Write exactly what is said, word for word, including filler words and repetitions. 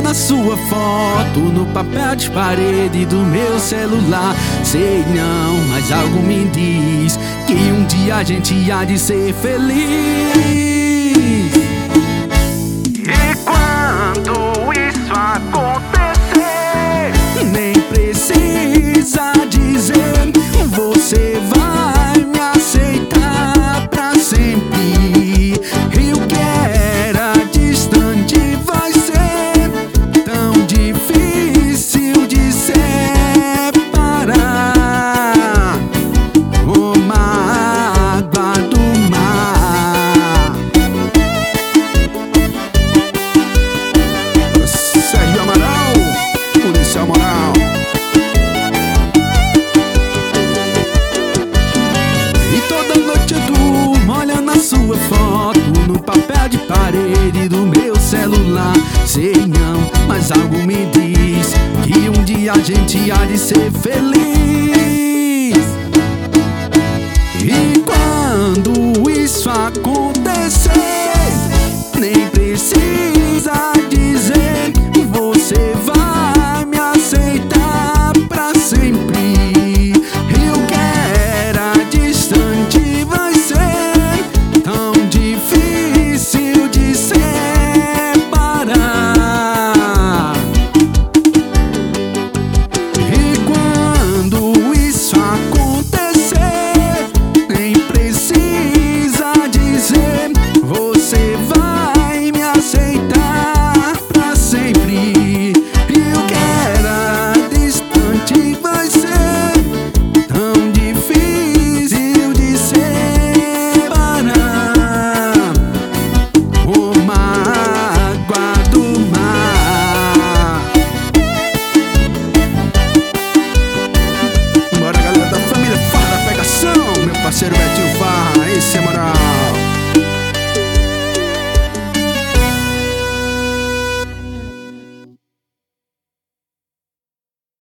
olhando a sua foto no papel de parede do meu celular. Sei não, mas algo me diz que um dia a gente há de ser feliz. E quando isso acontecer, nem precisa dizer, você vai me aceitar pra sempre. E o que era distante vai ser tão difícil de separar. Como a água do mar. Sérgio Amaral, Policial Moral. E toda noite eu durmo olhando a sua foto no papel de parede do meu celular. Sei não, mas algo me diz que um dia a gente há de ser feliz.